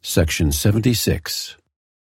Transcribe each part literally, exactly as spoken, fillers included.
Section seventy-six.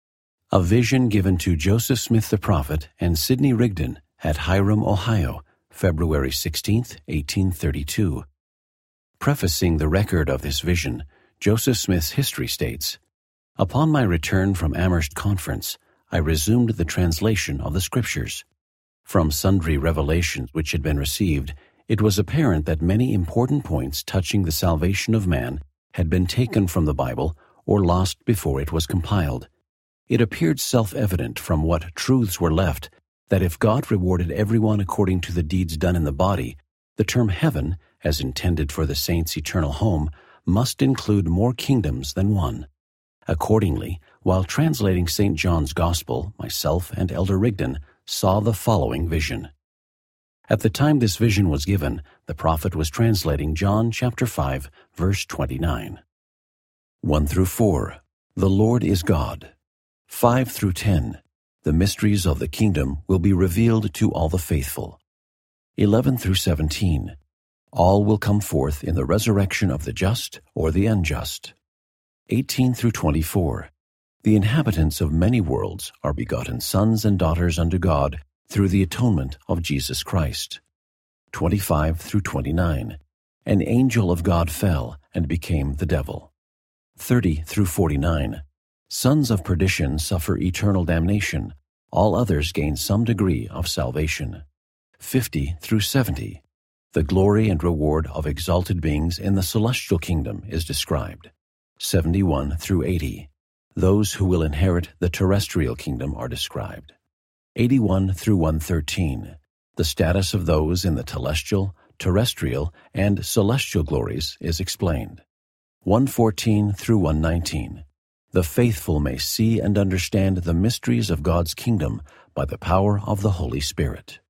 A vision given to Joseph Smith the prophet and Sidney Rigdon at Hiram, Ohio, February sixteenth, eighteen thirty-two. Prefacing the record of this vision, Joseph Smith's history states, "Upon my return from Amherst Conference, I resumed the translation of the Scriptures. From sundry revelations which had been received, it was apparent that many important points touching the salvation of man had been taken from the Bible or lost before it was compiled. It appeared self-evident from what truths were left that if God rewarded everyone according to the deeds done in the body, the term heaven, as intended for the saints' eternal home, must include more kingdoms than one. Accordingly, while translating Saint John's Gospel, myself and Elder Rigdon saw the following vision." At the time this vision was given, the prophet was translating John chapter five, verse twenty-nine. one through four. The Lord is God. five through ten. The mysteries of the kingdom will be revealed to all the faithful. eleven through seventeen. All will come forth in the resurrection of the just or the unjust. eighteen through twenty-four. The inhabitants of many worlds are begotten sons and daughters unto God through the atonement of Jesus Christ. twenty-five through twenty-nine. An angel of God fell and became the devil. thirty through forty-nine. Sons of perdition suffer eternal damnation. All others gain some degree of salvation. fifty through seventy. The glory and reward of exalted beings in the celestial kingdom is described. seventy-one through eighty. Those who will inherit the terrestrial kingdom are described. eighty-one through one thirteen. The status of those in the telestial, terrestrial, and celestial glories is explained. one fourteen through one nineteen. The faithful may see and understand the mysteries of God's kingdom by the power of the Holy Spirit.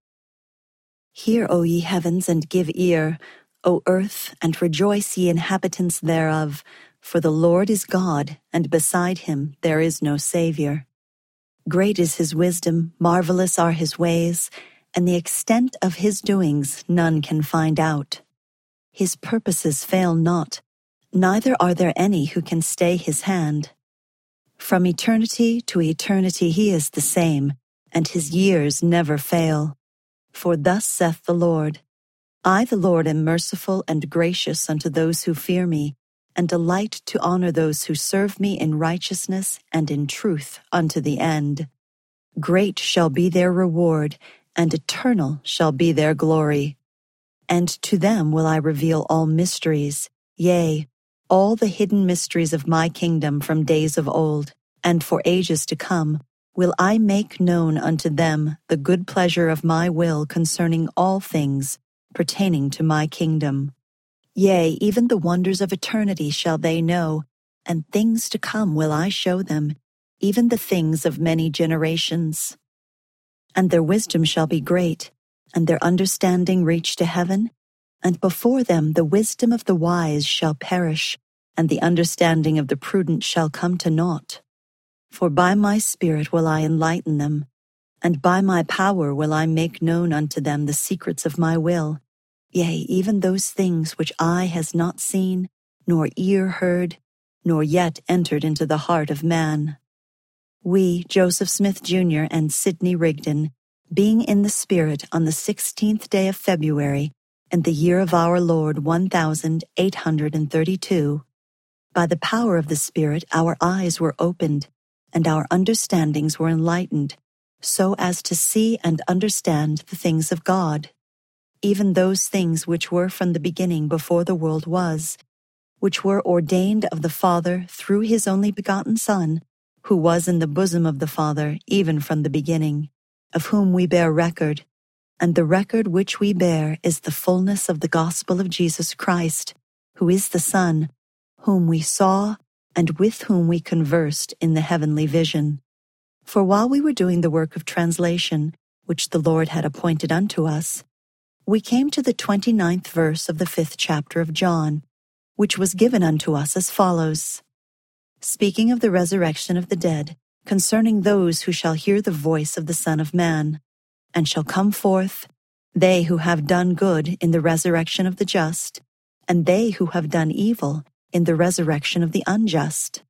Hear, O ye heavens, and give ear, O earth, and rejoice, ye inhabitants thereof, for the Lord is God, and beside him there is no Savior. Great is his wisdom, marvelous are his ways, and the extent of his doings none can find out. His purposes fail not, neither are there any who can stay his hand. From eternity to eternity he is the same, and his years never fail. For thus saith the Lord, I the Lord am merciful and gracious unto those who fear me, and delight to honor those who serve me in righteousness and in truth unto the end. Great shall be their reward, and eternal shall be their glory. And to them will I reveal all mysteries, yea, all the hidden mysteries of my kingdom from days of old, and for ages to come will I make known unto them the good pleasure of my will concerning all things pertaining to my kingdom. Yea, even the wonders of eternity shall they know, and things to come will I show them, even the things of many generations. And their wisdom shall be great, and their understanding reach to heaven, and before them the wisdom of the wise shall perish, and the understanding of the prudent shall come to naught. For by my Spirit will I enlighten them, and by my power will I make known unto them the secrets of my will, yea, even those things which eye has not seen, nor ear heard, nor yet entered into the heart of man. We, Joseph Smith Junior and Sidney Rigdon, being in the Spirit on the sixteenth day of February, in the year of our Lord one thousand eight hundred thirty-two, by the power of the Spirit our eyes were opened, and our understandings were enlightened, so as to see and understand the things of God, even those things which were from the beginning before the world was, which were ordained of the Father through his only begotten Son, who was in the bosom of the Father even from the beginning, of whom we bear record, and the record which we bear is the fullness of the gospel of Jesus Christ, who is the Son, whom we saw and with whom we conversed in the heavenly vision. For while we were doing the work of translation, which the Lord had appointed unto us, we came to the twenty-ninth verse of the fifth chapter of John, which was given unto us as follows. Speaking of the resurrection of the dead, concerning those who shall hear the voice of the Son of Man, and shall come forth, they who have done good in the resurrection of the just, and they who have done evil in the resurrection of the unjust.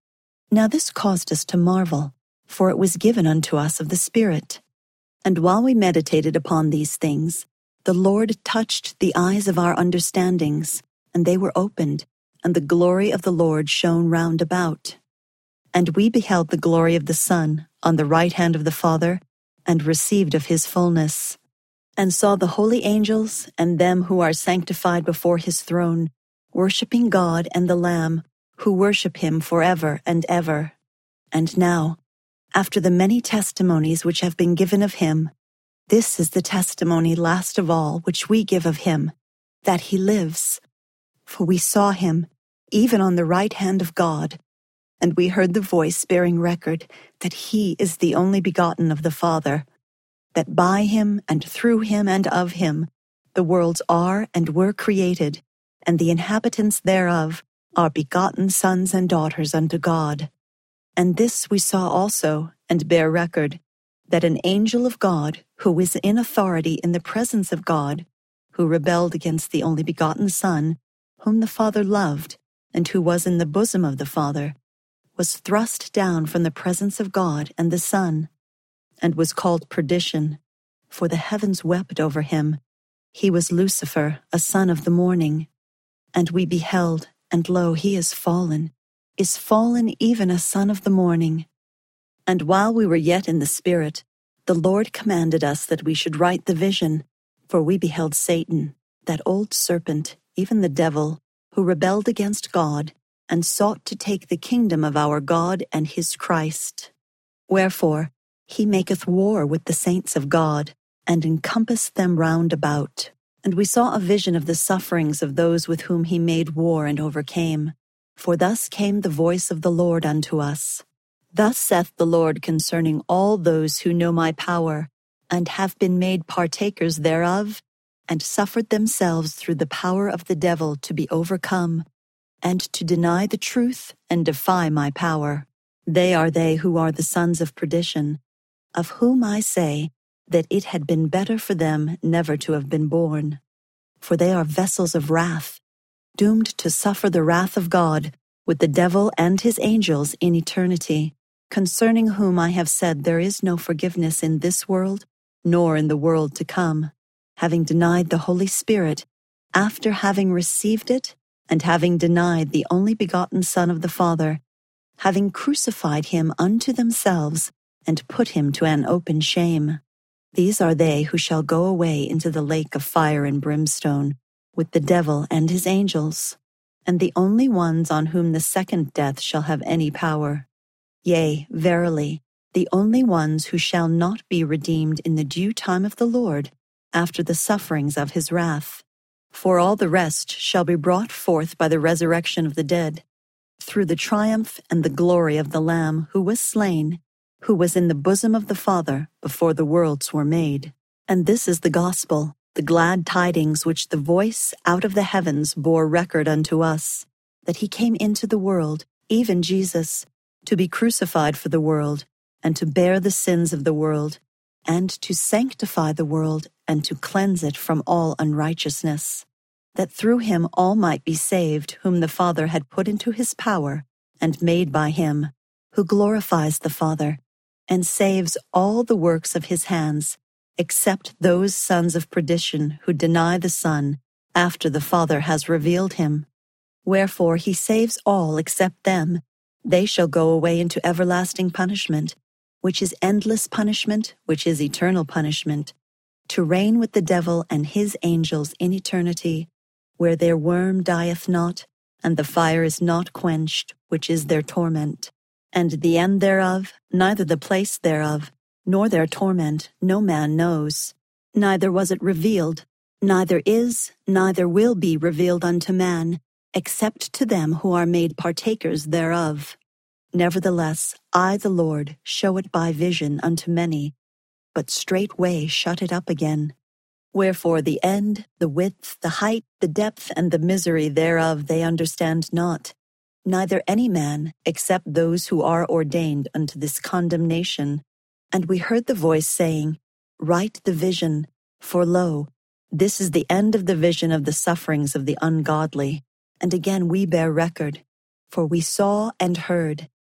Now this caused us to marvel, for it was given unto us of the Spirit. And while we meditated upon these things, the Lord touched the eyes of our understandings, and they were opened, and the glory of the Lord shone round about. And we beheld the glory of the Son on the right hand of the Father, and received of his fullness, and saw the holy angels and them who are sanctified before his throne, worshipping God and the Lamb, who worship him forever and ever. And now, after the many testimonies which have been given of him, this is the testimony last of all which we give of him, that he lives. For we saw him, even on the right hand of God, and we heard the voice bearing record that he is the only begotten of the Father, that by him and through him and of him the worlds are and were created, and the inhabitants thereof are begotten sons and daughters unto God. And this we saw also, and bear record, that an angel of God, who is in authority in the presence of God, who rebelled against the only begotten Son, whom the Father loved, and who was in the bosom of the Father, was thrust down from the presence of God and the Son, and was called Perdition, for the heavens wept over him. He was Lucifer, a son of the morning. And we beheld, and lo, he is fallen, is fallen even a son of the morning. And while we were yet in the Spirit, the Lord commanded us that we should write the vision, for we beheld Satan, that old serpent, even the devil, who rebelled against God, and sought to take the kingdom of our God and his Christ. Wherefore, he maketh war with the saints of God, and encompassed them round about. And we saw a vision of the sufferings of those with whom he made war and overcame. For thus came the voice of the Lord unto us. Thus saith the Lord concerning all those who know my power, and have been made partakers thereof, and suffered themselves through the power of the devil to be overcome, and to deny the truth and defy my power. They are they who are the sons of perdition, of whom I say that it had been better for them never to have been born. For they are vessels of wrath, doomed to suffer the wrath of God with the devil and his angels in eternity, concerning whom I have said there is no forgiveness in this world, nor in the world to come, having denied the Holy Spirit, after having received it, and having denied the only begotten Son of the Father, having crucified him unto themselves, and put him to an open shame. These are they who shall go away into the lake of fire and brimstone, with the devil and his angels, and the only ones on whom the second death shall have any power. Yea, verily, the only ones who shall not be redeemed in the due time of the Lord, after the sufferings of his wrath. For all the rest shall be brought forth by the resurrection of the dead, through the triumph and the glory of the Lamb who was slain, who was in the bosom of the Father before the worlds were made. And this is the gospel, the glad tidings which the voice out of the heavens bore record unto us, that he came into the world, even Jesus, to be crucified for the world, and to bear the sins of the world, and to sanctify the world, and to cleanse it from all unrighteousness, that through him all might be saved, whom the Father had put into his power, and made by him, who glorifies the Father, and saves all the works of his hands, except those sons of perdition who deny the Son, after the Father has revealed him. Wherefore he saves all except them. They shall go away into everlasting punishment, which is endless punishment, which is eternal punishment, to reign with the devil and his angels in eternity, where their worm dieth not, and the fire is not quenched, which is their torment. And the end thereof, neither the place thereof, nor their torment, no man knows. Neither was it revealed, neither is, neither will be revealed unto man, except to them who are made partakers thereof. Nevertheless, I, the Lord, show it by vision unto many, but straightway shut it up again. Wherefore the end, the width, the height, the depth, and the misery thereof they understand not, neither any man, except those who are ordained unto this condemnation. And we heard the voice saying, Write the vision, for lo, this is the end of the vision of the sufferings of the ungodly. And again we bear record, for we saw and heard,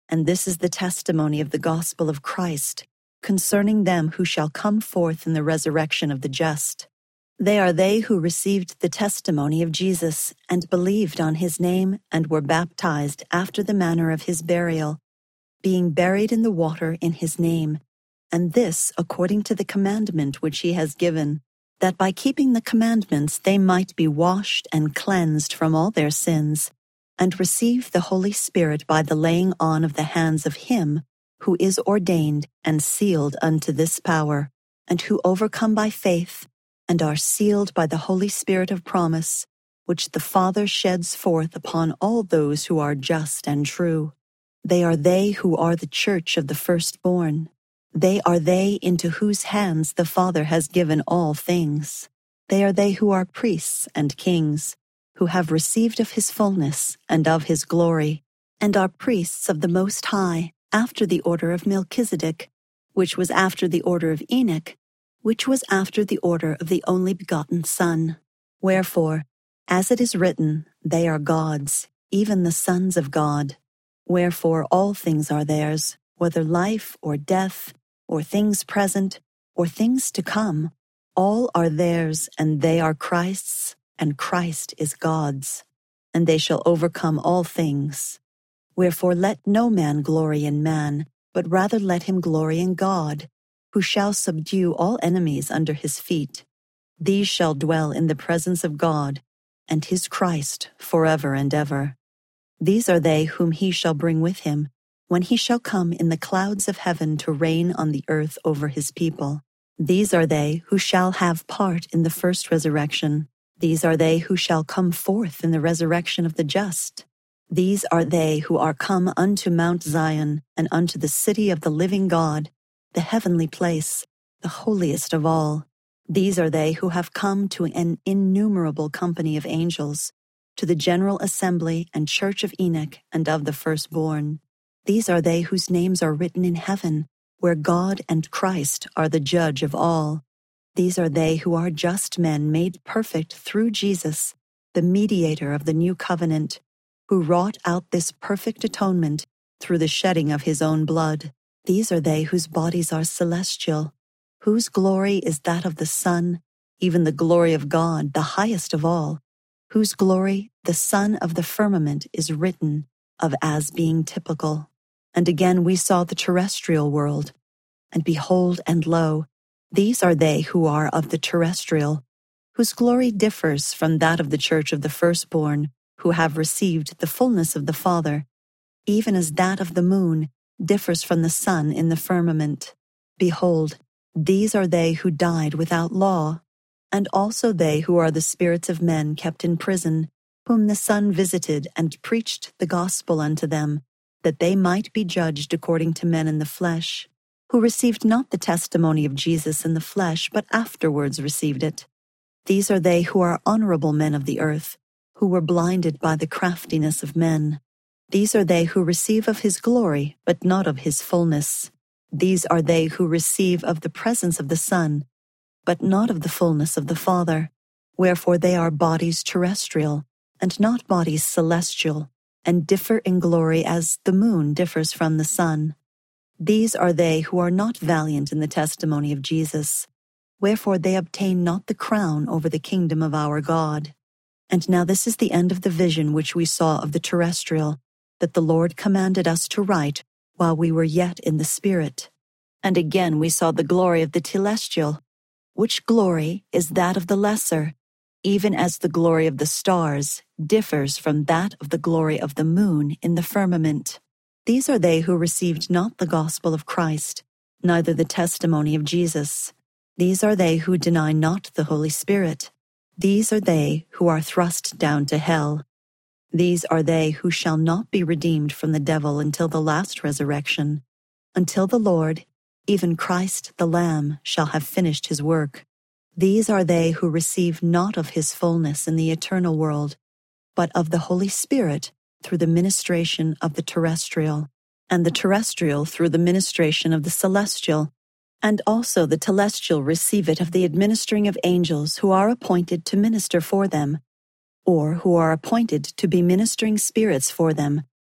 And this is the testimony of the gospel of Christ concerning them who shall come forth in the resurrection of the just. They are they who received the testimony of Jesus and believed on his name and were baptized after the manner of his burial, being buried in the water in his name, and this according to the commandment which he has given, that by keeping the commandments they might be washed and cleansed from all their sins, and receive the Holy Spirit by the laying on of the hands of him who is ordained and sealed unto this power, and who overcome by faith, and are sealed by the Holy Spirit of promise, which the Father sheds forth upon all those who are just and true. They are they who are the church of the firstborn. They are they into whose hands the Father has given all things. They are they who are priests and kings, who have received of his fullness and of his glory, and are priests of the Most High, after the order of Melchizedek, which was after the order of Enoch, which was after the order of the only begotten Son. Wherefore, as it is written, they are God's, even the sons of God. Wherefore all things are theirs, whether life or death, or things present, or things to come, all are theirs, and they are Christ's, and Christ is God's, and they shall overcome all things. Wherefore let no man glory in man, but rather let him glory in God, who shall subdue all enemies under his feet. These shall dwell in the presence of God, and his Christ forever and ever. These are they whom he shall bring with him, when he shall come in the clouds of heaven to reign on the earth over his people. These are they who shall have part in the first resurrection. These are they who shall come forth in the resurrection of the just. These are they who are come unto Mount Zion, and unto the city of the living God, the heavenly place, the holiest of all. These are they who have come to an innumerable company of angels, to the general assembly and church of Enoch and of the firstborn. These are they whose names are written in heaven, where God and Christ are the judge of all. These are they who are just men made perfect through Jesus, the mediator of the new covenant, who wrought out this perfect atonement through the shedding of his own blood. These are they whose bodies are celestial, whose glory is that of the sun, even the glory of God, the highest of all, whose glory, the sun of the firmament, is written of as being typical. And again we saw the terrestrial world, and behold, and lo, these are they who are of the terrestrial, whose glory differs from that of the church of the firstborn, who have received the fullness of the Father, even as that of the moon differs from the sun in the firmament. Behold, these are they who died without law, and also they who are the spirits of men kept in prison, whom the Son visited and preached the gospel unto them, that they might be judged according to men in the flesh, who received not the testimony of Jesus in the flesh, but afterwards received it. These are they who are honorable men of the earth, who were blinded by the craftiness of men. These are they who receive of his glory, but not of his fullness. These are they who receive of the presence of the Son, but not of the fullness of the Father. Wherefore they are bodies terrestrial, and not bodies celestial, and differ in glory as the moon differs from the sun. These are they who are not valiant in the testimony of Jesus. Wherefore they obtain not the crown over the kingdom of our God. And now this is the end of the vision which we saw of the terrestrial, that the Lord commanded us to write while we were yet in the Spirit. And again we saw the glory of the telestial, which glory is that of the lesser, even as the glory of the stars differs from that of the glory of the moon in the firmament. These are they who received not the gospel of Christ, neither the testimony of Jesus. These are they who deny not the Holy Spirit. These are they who are thrust down to hell. These are they who shall not be redeemed from the devil until the last resurrection, until the Lord, even Christ the Lamb, shall have finished his work. These are they who receive not of his fullness in the eternal world, but of the Holy Spirit through the ministration of the terrestrial, and the terrestrial through the ministration of the celestial, and also the telestial receive it of the administering of angels who are appointed to minister for them, or who are appointed to be ministering spirits for them,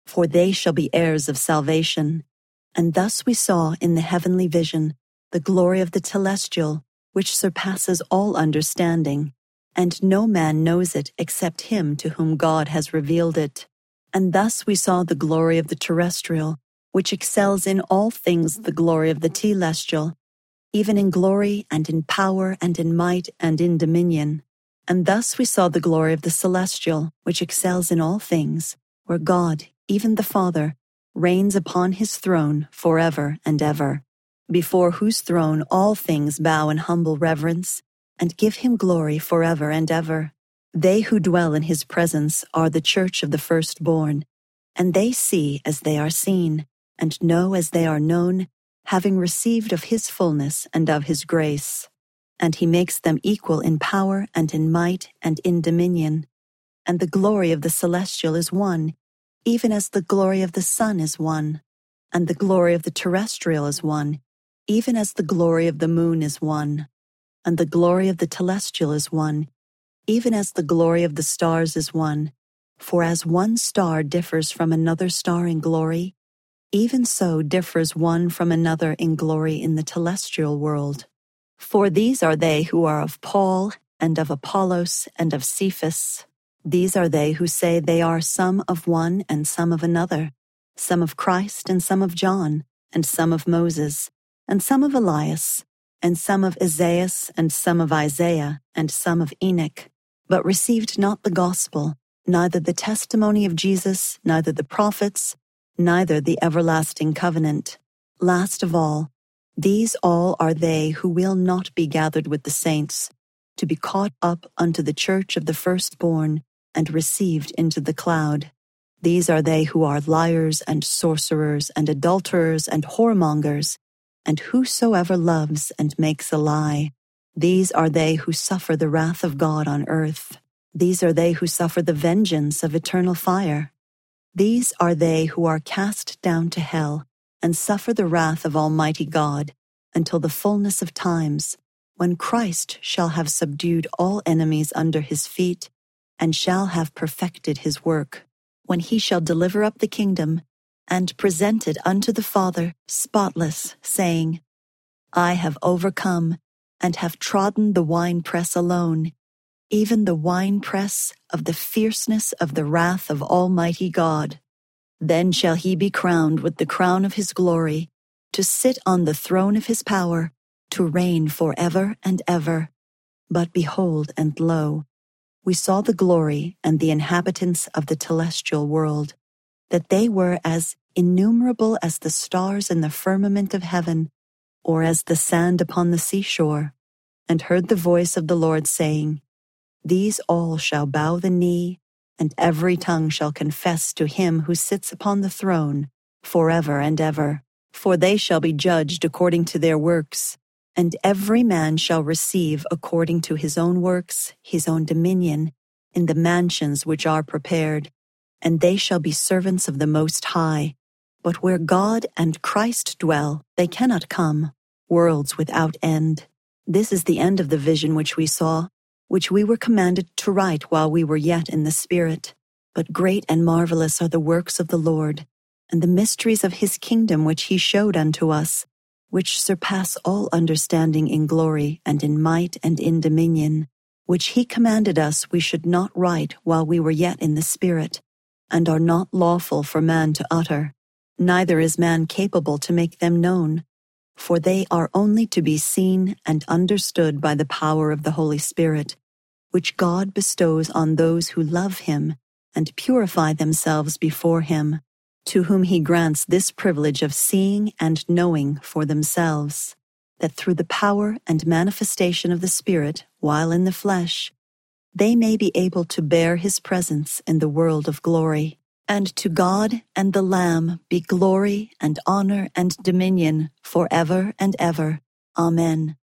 for they shall be heirs of salvation. And thus we saw in the heavenly vision the glory of the telestial, which surpasses all understanding, and no man knows it except him to whom God has revealed it. And thus we saw the glory of the terrestrial, which excels in all things the glory of the telestial, even in glory and in power and in might and in dominion. And thus we saw the glory of the celestial, which excels in all things, where God, even the Father, reigns upon his throne forever and ever, before whose throne all things bow in humble reverence, and give him glory forever and ever. They who dwell in his presence are the church of the firstborn, and they see as they are seen, and know as they are known, having received of his fullness and of his grace. And he makes them equal in power and in might and in dominion. And the glory of the celestial is one, even as the glory of the sun is one, and the glory of the terrestrial is one, even as the glory of the moon is one, and the glory of the telestial is one, even as the glory of the stars is one. For as one star differs from another star in glory, even so differs one from another in glory in the telestial world. For these are they who are of Paul, and of Apollos, and of Cephas. These are they who say they are some of one and some of another, some of Christ and some of John, and some of Moses, and some of Elias, and some of Isaias, and some of Isaiah, and some of Enoch, but received not the gospel, neither the testimony of Jesus, neither the prophets, neither the everlasting covenant. Last of all, these all are they who will not be gathered with the saints, to be caught up unto the church of the firstborn, and received into the cloud. These are they who are liars and sorcerers and adulterers and whoremongers, and whosoever loves and makes a lie. These are they who suffer the wrath of God on earth. These are they who suffer the vengeance of eternal fire. These are they who are cast down to hell, and suffer the wrath of Almighty God, until the fullness of times, when Christ shall have subdued all enemies under his feet, and shall have perfected his work, when he shall deliver up the kingdom, and present it unto the Father spotless, saying, I have overcome, and have trodden the winepress alone, even the winepress of the fierceness of the wrath of Almighty God. Then shall he be crowned with the crown of his glory, to sit on the throne of his power, to reign forever and ever. But behold, and lo, we saw the glory and the inhabitants of the telestial world, that they were as innumerable as the stars in the firmament of heaven, or as the sand upon the seashore, and heard the voice of the Lord saying, These all shall bow the knee, and every tongue shall confess to him who sits upon the throne forever and ever. For they shall be judged according to their works, and every man shall receive according to his own works his own dominion in the mansions which are prepared. And they shall be servants of the Most High. But where God and Christ dwell, they cannot come, worlds without end. This is the end of the vision which we saw, which we were commanded to write while we were yet in the Spirit. But great and marvelous are the works of the Lord, and the mysteries of his kingdom which he showed unto us, which surpass all understanding in glory and in might and in dominion, which he commanded us we should not write while we were yet in the Spirit, and are not lawful for man to utter, neither is man capable to make them known, for they are only to be seen and understood by the power of the Holy Spirit, which God bestows on those who love him and purify themselves before him, to whom he grants this privilege of seeing and knowing for themselves, that through the power and manifestation of the Spirit while in the flesh, they may be able to bear his presence in the world of glory. And to God and the Lamb be glory and honor and dominion forever and ever. Amen.